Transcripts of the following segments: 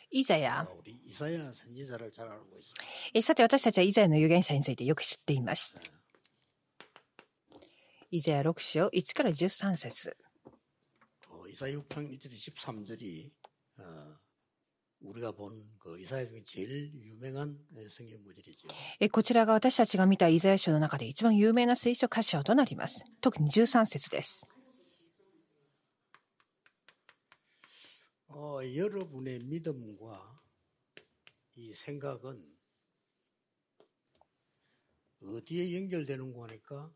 イザヤ。さて私たちはイザヤの預言者についてよく知っています。イザヤ6章1から13節。 イザヤ6장 1절13절이 우리가 본 그 이사야 중에 제일 유명한 성경 구절이죠. こちらが私たちが見たイザヤ書の中で一番有名な聖書箇所となります。特に13節です。 여러분의 믿음과 이 생각은 어디에 연결되는가 하니까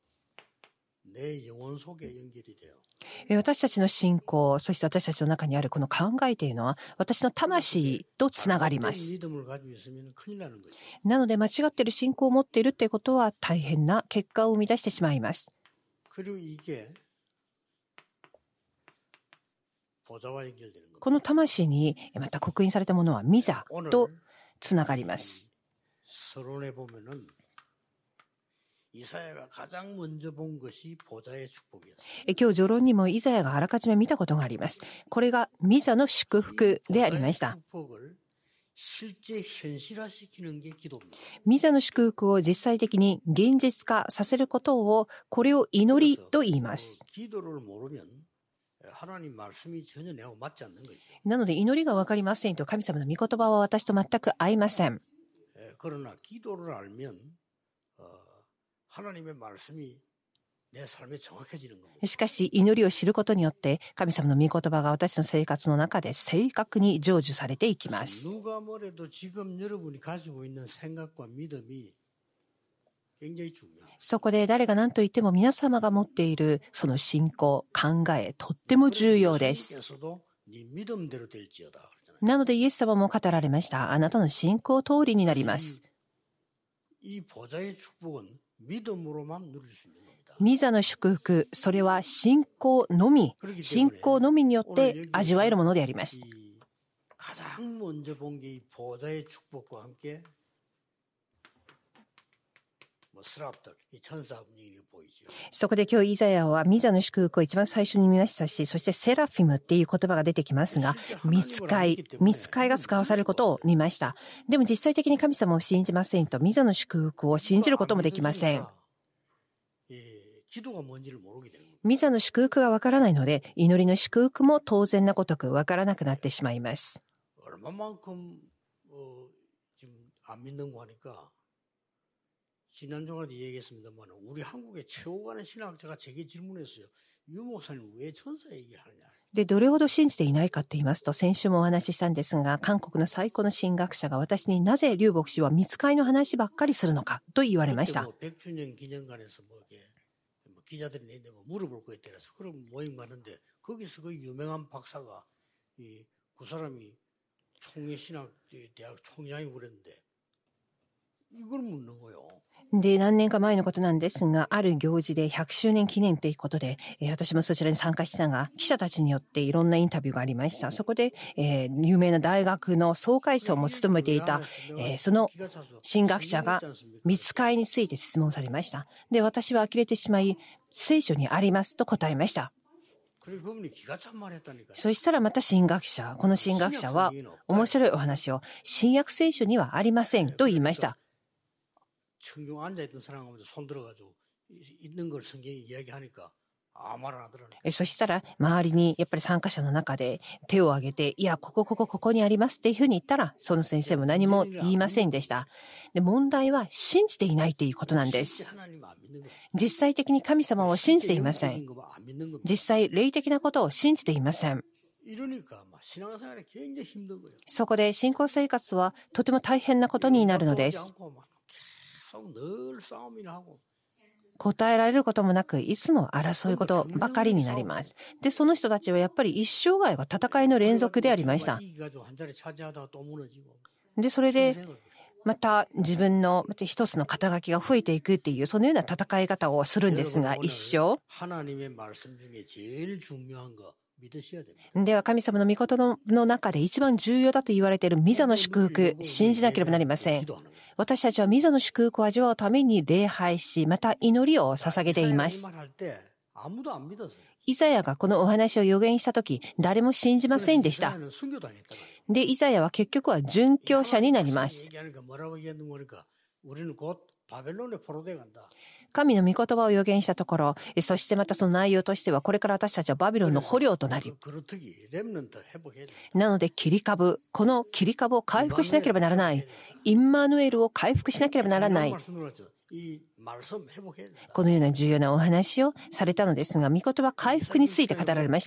내 영혼 속에 연결이 돼요. 私たちの信仰、そして私たちの中にあるこの考えというのは私の魂とつながります。なので間違っている信仰を持っているということは大変な結果を生み出してしまいます。この魂にまた刻印されたものは御座とつながります。今日序論にもイザヤがあらかじめ見たことがあります。これが御座の祝福でありました。御座の祝福を実際的に現実化させることを、これを祈りと言います。なので祈りが分かりませんと神様の御言葉は私と全く合いません。しかし祈りを知ることによって神様の御言葉が私の生活の中で正確に成就されていきます。そこで誰が何と言っても皆様が持っているその信仰、考え、とっても重要です。なのでイエス様も語られました。あなたの信仰通りになります。御座の祝福、それは信仰のみによって味わえるものであります。そこで今日イザヤは御座の祝福を一番最初に見ましたし、そしてセラフィムっていう言葉が出てきますが、御使いが使わされることを見ました。でも実際的に神様を信じませんと、御座の祝福を信じることもできません。御座の祝福がわからないので、祈りの祝福も当然なごとくわからなくなってしまいます。 지난주에도 얘기했습니다만 우리 한국의 최고가는 신학자가 제게 질문했어요. 유 목사님 왜 천사 얘기를 하냐? で、どれほど信じていないかと言いますと、先週もお話ししたんですが、韓国の最高の神学者が私になぜ劉牧師は御使いの話ばっかりするのかと言われました。 100주년 기념관에서 기자들이 내는데 물어볼 거 있더라서 그럼 모임 가는데 거기서 그 유명한 박사가 그 사람이 총회신학 대학 총장이고 그랬는데 이걸 묻는 거예요. で、何年か前のことなんですが、ある行事で100周年記念ということで、私もそちらに参加したが、記者たちによっていろんなインタビューがありました。そこで、有名な大学の総会長も務めていた、その神学者が御使いについて質問されました。で、私は呆れてしまい、聖書にありますと答えました。そしたらまたこの神学者は面白いお話を、新約聖書にはありませんと言いました。 청중 앉아있던 사람하고도 손 들어가지고 있는 걸 성경이 이야기하니까 아무 말 안 하더라고요. そしたら周りにやっぱり参加者の中で手を挙げて、いや、ここにありますっていうふうに言ったら、その先生も何も言いませんでした。で、問題は信じていないということなんです。実際的に神様を信じていません。実際霊的なことを信じていません。そこで信仰生活はとても大変なことになるのです。答えられることもなく、いつも争うことばかりになります。で、その人たちはやっぱり一生涯は戦いの連続でありました。で、それで、また自分の一つの肩書きが増えていくっていう、そのような戦い方をするんですが、一生。では神様の御言葉の中で一番重要だと言われている御座の祝福、信じなければなりません。私たちは御座の祝福を味わうために礼拝し、また祈りを捧げています。 イザヤがこのお話を預言したとき、誰も信じませんでした。で、イザヤは結局は殉教者になります。神の御言葉を預言したところ、そしてまたその内容としては、これから私たちはバビロンの捕虜となり、なのでこの切り株を回復しなければならない。インマヌエルを回復しなければならない。このような重要なお話をされたのですが、御言葉回復について語られました。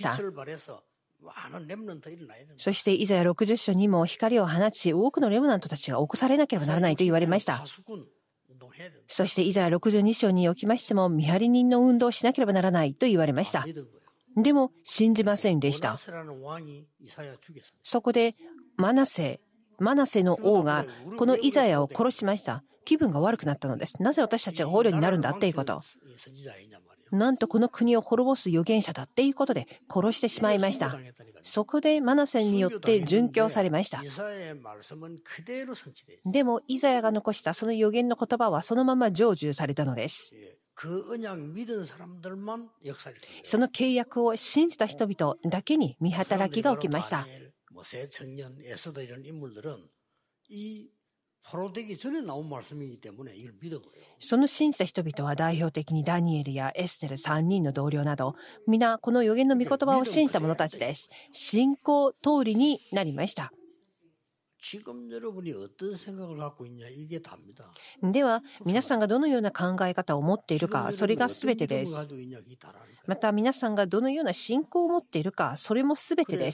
そしてイザヤ60章にも光を放ち、多くのレムナントたちが起こされなければならないと言われました。そしてイザヤ62章におきましても、見張り人の運動をしなければならないと言われました。でも信じませんでした。そこでマナセの王がこのイザヤを殺しました。気分が悪くなったのです。なぜ私たちが捕虜になるんだっていうこと。なんとこの国を滅ぼす預言者だっていうことで殺してしまいました。そこでマナセによって殉教されました。でもイザヤが残したその預言の言葉はそのまま成就されたのです。その契約を信じた人々だけに見働きが起きました。その信じた人々は代表的にダニエルやエステル3人の同僚など、皆この預言の御言葉を信じた者たちです。信仰通りになりました。では皆さんがどのような考え方を持っているか、それが全てです。また皆さんがどのような信仰を持っているか、それも全てです。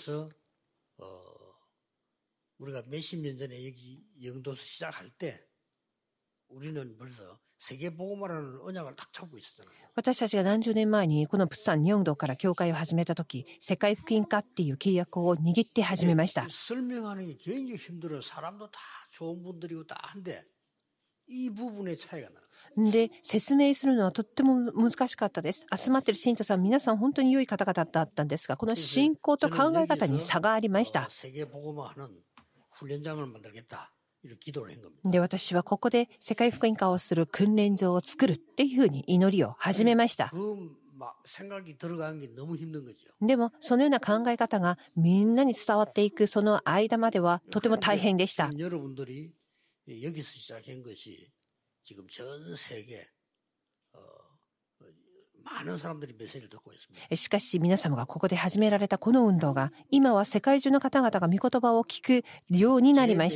우리가 몇십 년 전에 여기 영도서 시작할 때 우리는 벌써 세계복음화라는 언약을 딱 잡고 있었잖아요. 私たちが何十年前にこのプサン・ニョンドから教会を始めたとき、世界福音化っていう契約を握って始めました。 설명하는 게 굉장히 힘들어요. 사람도 다 좋은 분들이고 다 한데 이 부분의 차이가 나요. で、説明するのはとっても難しかったです。集まっている信徒さん、皆さん本当に良い方々だったんですが、この信仰と考え方に差がありました。で、私はここで世界福音化をする訓練場を作るっていうふうに祈りを始めました。でも、そのような考え方がみんなに伝わっていくその間まではとても大変でした。しかし皆様がここで始められたこの運動が今は世界中の方々が御言葉を聞くようになりました。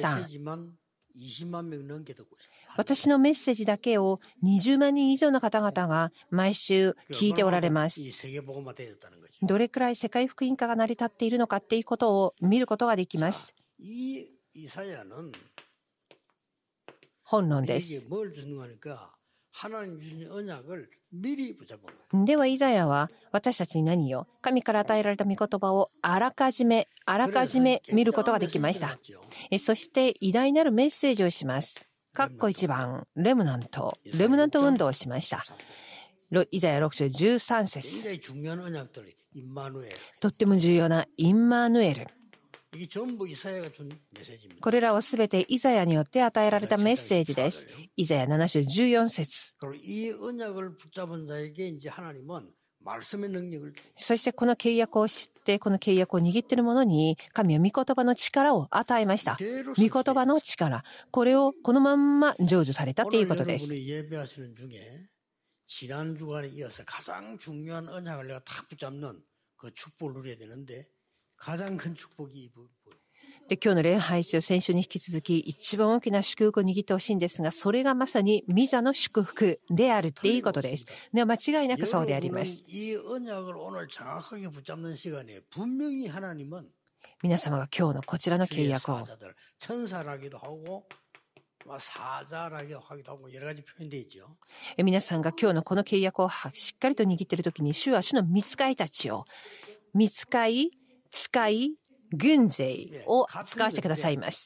私のメッセージだけを20万人以上の方々が毎週聞いておられます。どれくらい世界福音化が成り立っているのかっていうことを見ることができます。本論です。ではイザヤは私たちに何を、神から与えられた御言葉をあらかじめ見ることができました。そして偉大なるメッセージをします。1番レムナント運動をしました。イザヤ6章13節。とっても重要なインマヌエル。これらはすべてイザヤによって与えられたメッセージです。イザヤ7章14節。そしてこの契約を知って、この契約を握っている者に神は御言葉の力を与えました。御言葉の力。これをこのまんま成就されたということです。で、今日の礼拝中、先週に引き続き一番大きな祝福を握ってほしいんですが、それがまさに御座の祝福であるっていうことです。では間違いなくそうであります。皆様が今日のこちらの契約を皆さんが今日のこの契約をしっかりと握っているときに、主は主の御使いたちを使い軍勢を使わせてくださいます。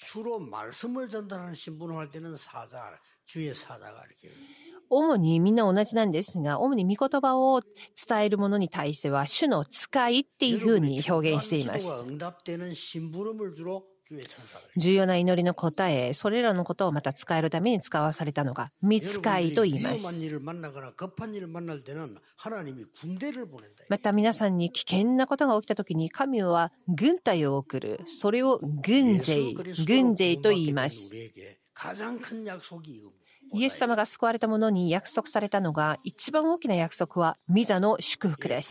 主にみんな同じなんですが、主に御言葉を伝える者に対しては主の使いっていうふうに表現しています。 重要な祈りの答え、それらのことをまた使えるために使わされたのが御使いと言います。また皆さんに危険なことが起きたときに神は軍隊を送る。それを軍勢と言います。イエス様が救われた者に約束されたのが、一番大きな約束は御座の祝福です。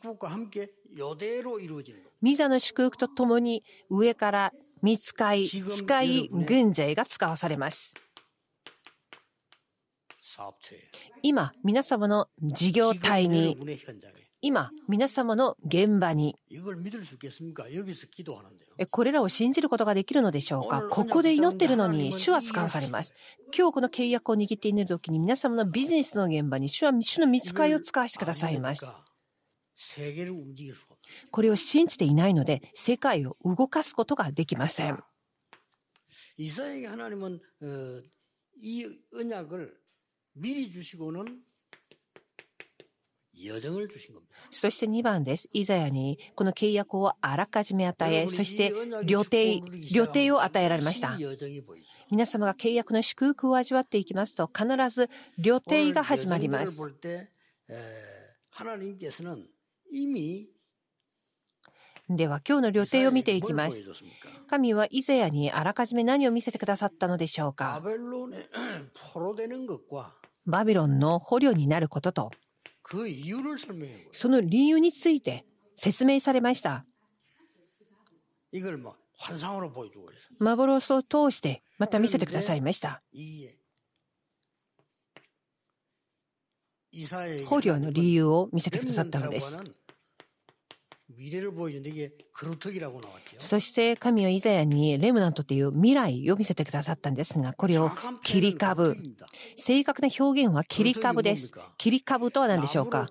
御座の祝福とともに上から御使い、軍勢が使わされます。今、皆様の事業体に、今、皆様の現場に、これらを信じることができるのでしょうか。ここで祈っているのに主は使わされます。今日この契約を握って祈るときに皆様のビジネスの現場に主は主の御使いを使わせてくださいます。これを信じていないので世界を動かすことができません。 이사야에게 하나님은 이 언약을 미리 주시고는 여정을 주신 겁니다. そして2番です。イザヤにこの契約をあらかじめ与え、そして旅程を与えられました。皆様が契約の祝福を味わっていきますと、必ず旅程が始まります。では今日の旅程を見ていきます。神はイザヤにあらかじめ何を見せてくださったのでしょうか。バビロンの捕虜になることと、その理由について説明されました。幻を通してまた見せてくださいました。捕虜の理由を見せてくださったのです。そして神はイザヤにレムナントという未来を見せてくださったんですが、これを切り株。正確な表現は切り株です。切り株とは何でしょうか。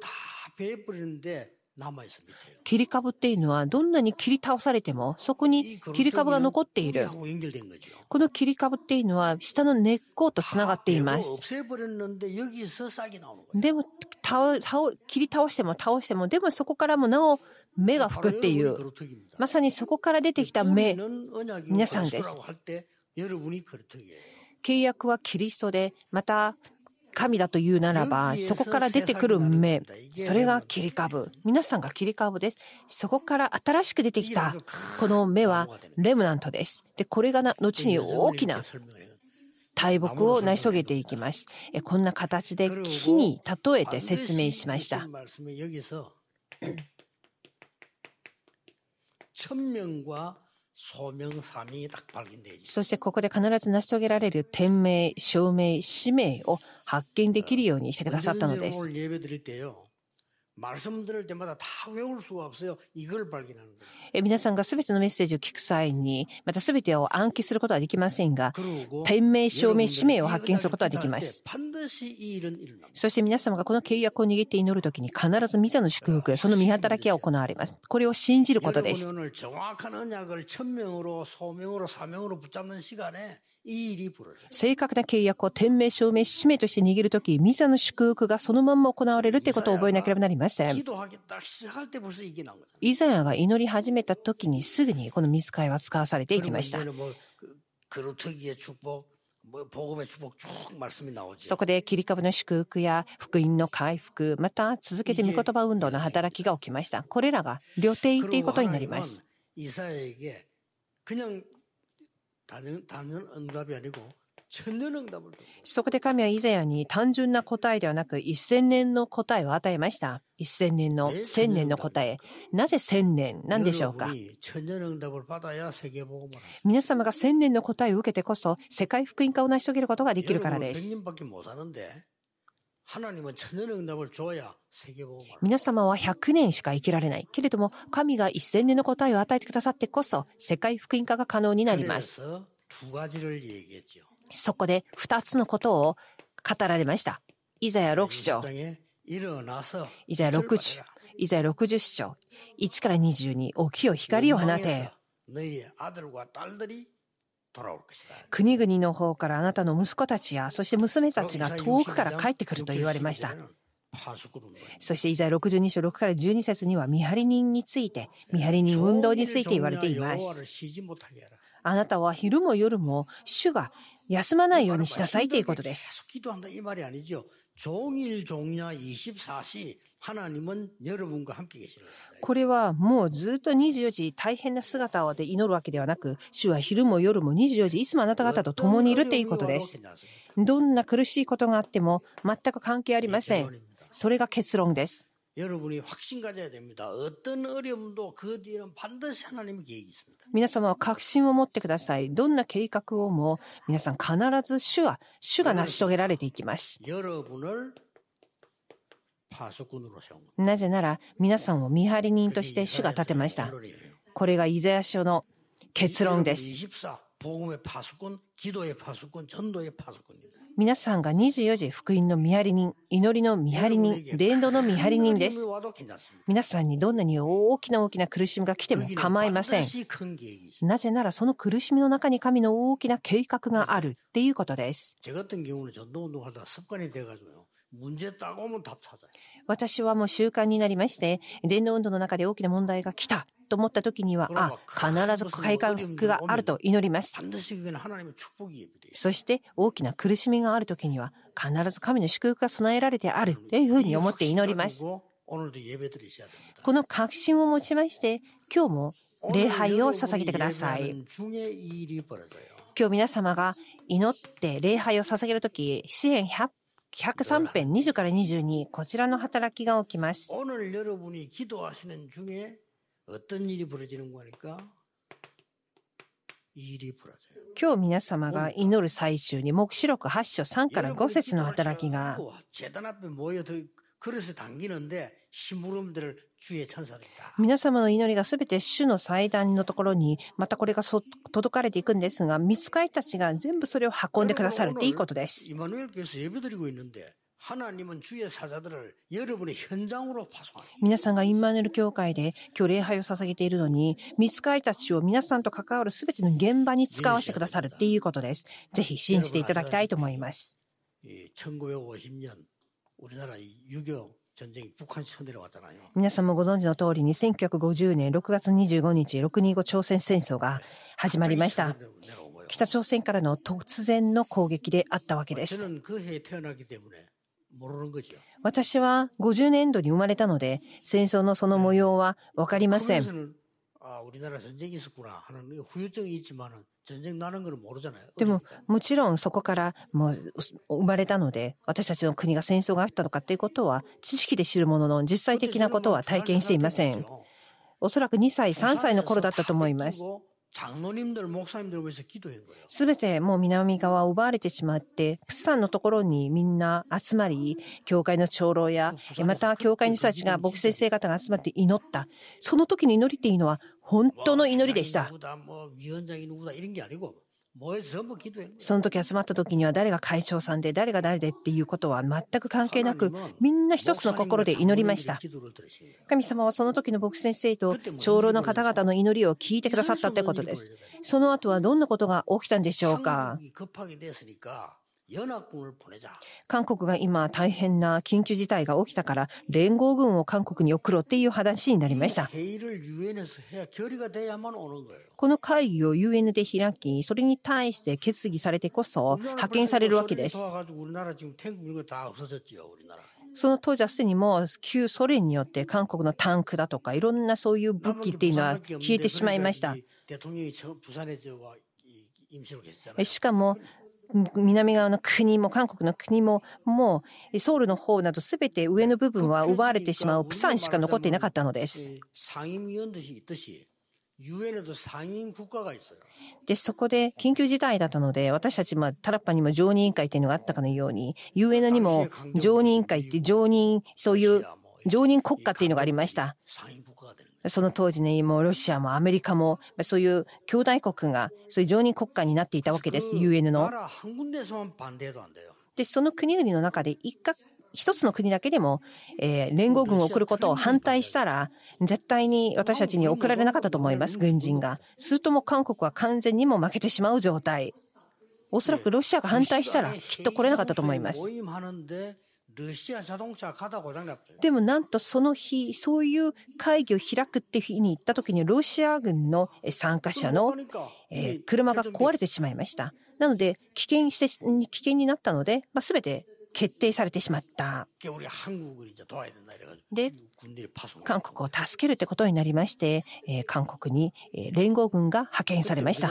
切り株っていうのはどんなに切り倒されてもそこに切り株が残っている。この切り株っていうのは下の根っことつながっています。でも切り倒してもでもそこからもなお芽が吹くっていう、まさにそこから出てきた芽、皆さんです。契約はキリストで、また神だというならば、そこから出てくる芽、それが切り株。皆さんが切り株です。そこから新しく出てきたこの芽はレムナントです。で、これが後に大きな大木を成し遂げていきます。こんな形で木に例えて説明しました。そしてここで必ず成し遂げられる天命、証明、使命を発見できるようにしてくださったのです。皆さんがすべてのメッセージを聞く際に、またすべてを暗記することはできませんが、天命、証明、使命を発見することはできます。そして皆様がこの契約を握って祈るときに必ず御座の祝福、その見働きが行われます。これを信じることです。正確な契約を天命、証明、使命として握るとき、御座の祝福がそのまま行われるということを覚えなければなりません。イザヤが祈り始めたときにすぐにこの御使いは使わされていきました。そこで切り株の祝福や福音の回復、また続けて御言葉運動の働きが起きました。これらが旅程ということになります。そこで神はイザヤに単純な答えではなく1000年の答えを与えました。1000年の答え。なぜ1000年なんでしょうか。皆様が1000年の答えを受けてこそ世界福音化を成し遂げることができるからです。皆様は100年しか生きられない。けれども神が1000年の答えを与えてくださってこそ世界福音化が可能になります。そこで2つのことを語られました。イザヤ6章、イザヤ60章、1から22、起きよ光を放て。国々の方からあなたの息子たちや、そして娘たちが遠くから帰ってくると言われました。そしてイザヤ62章6から12節には見張り人について、見張り人運動について言われています。 あなたは昼も夜も主が休まないようにしなさいということです。 기도한다 이 말이 아니죠. 종일 종야 24시 하나님은 여러분과 함께 계시는 거예요. これはもうずっと24時大変な姿で祈るわけではなく、主は昼も夜も24時いつもあなた方と共にいるということです。どんな苦しいことがあっても全く関係ありません。それが結論です。 여러분이 확신 가져야 됩니다. 어떤 어려움도 그 뒤에는 반드시 하나님의 계획이 있습니다. 皆様は確信を持ってください。どんな計画をも皆さん必ず主が成し遂げられていきます。 여러분을 파수꾼으로 세운 겁니다. なぜなら皆さんを見張り人として主が立てました。これがイザヤ書の結論です。 24 복음의 파수꾼, 기도의 파수꾼, 전도의 파수꾼입니다. 皆さんが24時福音の見張り人、祈りの見張り人、伝道の見張り人です。皆さんにどんなに大きな苦しみが来ても構いません。なぜならその苦しみの中に神の大きな計画があるっていうことです。私はもう習慣になりまして、伝道運動の中で大きな問題が来たと思った時には、必ず改革があると祈ります。そして大きな苦しみがある時には、必ず神の祝福が備えられてあるというふうに思って祈ります。この確信を持ちまして、今日も礼拝を捧げてください。今日皆様が祈って礼拝を捧げるとき、詩編103編20から22、こちらの働きが起きます。 어떤 일이 벌어지는 거니까 일이 벌어져요. 今日皆様が祈る最終に黙示録8章3から5節の働きが 제단 앞에 모여 그릇에 담기는데 심부름들을 주의 천사들이 다 皆様の祈りがすべて主の祭壇のところにまたこれが届かれていくんですが、御使いたちが全部それを運んでくださるっていいことです。 이마누엘께서 예배드리고 있는데 하나님은 주의 사자들을 여러분의 현장으로 파송합니다. 皆さんがインマヌエル教会で今日礼拝を捧げているのに、御使いたちを皆さんと関わるすべての現場に使わせてくださるっていうことです。ぜひ信じていただきたいと思います。 1950년 우리나라 6.25 전쟁이 북한 쳐내려 왔잖아요. 皆さんもご存知の通りに1950年6月25日625朝鮮戦争が始まりました。北朝鮮からの突然の攻撃であったわけです。 저는 그 해에 태어나기 때문에 모르는 거죠. 私は50年度に生まれたので、戦争のその模様は分かりません。 우리나라 전쟁이 있었구나 하는 후유증이 있지만은 전쟁 나는 걸 모르잖아요. でももちろんそこからもう生まれたので、私たちの国が戦争があったのかということは知識で知るものの実際的なことは体験していません。おそらく2歳、3歳の頃だったと思います。 장로님들, 목사님들 위해서 기도한 거예요. すべてもう南側を奪われてしまって、プサンのところにみんな集まり、教会の長老や、また教会の人たちが牧師先生方が集まって祈った。その時の祈りっていうのは本当の祈りでした。その時集まった時には誰が会長さんで誰が誰でっていうことは全く関係なく、みんな一つの心で祈りました。神様はその時の牧師先生と長老の方々の祈りを聞いてくださったってことです。その後はどんなことが起きたんでしょうか。韓国が今大変な緊急事態が起きたから連合軍を韓国に送ろうっていう話になりました。この会議を UN で開き、それに対して決議されてこそ派遣されるわけです。その当時はすでにもう旧ソ連によって韓国のタンクだとかいろんなそういう武器っていうのは消えてしまいました。しかも南側の国も韓国の国ももうソウルの方などすべて上の部分は奪われてしまうプサンしか残っていなかったのです。で、そこで緊急事態だったので、私たちタラッパにも常任委員会というのがあったかのように、UN にも常任委員会ってそういう常任国家っていうのがありました。その当時ね、もうロシアもアメリカもそういう兄弟国がそういう常任国家になっていたわけです。UN の。で、その国々の中で一つの国だけでも、連合軍を送ることを反対したら、絶対に私たちに送られなかったと思います、軍人が。するともう韓国は完全にも負けてしまう状態。おそらくロシアが反対したらきっと来れなかったと思います。 러시아 자동차 가다 고장났어요. でもなんとその日、そういう会議を開くっていう日に行った時にロシア軍の参加者の車が壊れてしまいました。なので危険になったので、全て決定されてしまった。で、韓国を助けるってことになりまして、韓国に連合軍が派遣されました。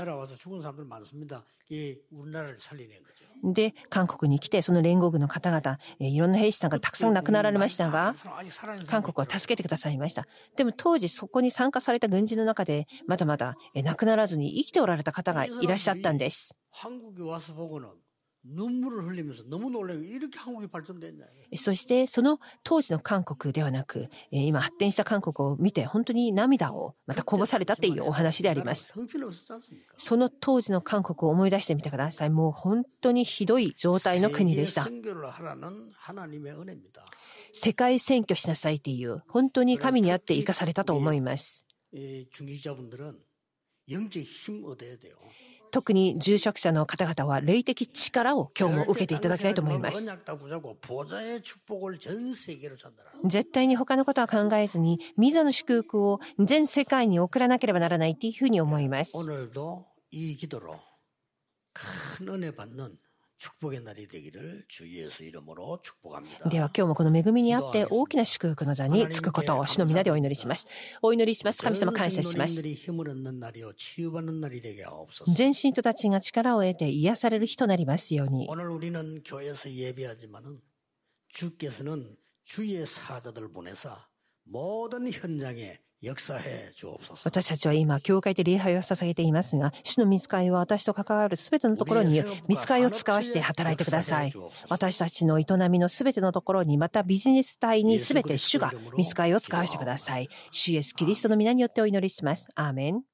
で、韓国に来て、その連合軍の方々、いろんな兵士さんがたくさん亡くなられましたが、韓国は助けてくださいました。でも当時そこに参加された軍人の中で、まだまだ亡くならずに生きておられた方がいらっしゃったんです。そしてその当時の韓国ではなく、今発展した韓国を見て本当に涙をまたこぼされたっていうお話であります。その当時の韓国を思い出してみてください。もう本当にひどい状態の国でした。世界選挙しなさいっていう本当に神にあって生かされたと思います。特に住職者の方々は霊的力を今日も受けていただきたいと思います。絶対に他のことは考えずに、御座の祝福を全世界に送らなければならないというふうに思います。では今日もこの恵みにあって大きな祝福の座につくことを主の皆でお祈りします。お祈りします。神様感謝します。全身とたちが力を得て癒される日となりますように。私たちは今教会で礼拝を捧げていますが、主の御使いは私と関わるすべてのところに御使いを使わして働いてください。私たちの営みのすべてのところに、またビジネス体にすべて主が御使いを使わしてください。主イエスキリストの皆によってお祈りします。アーメン。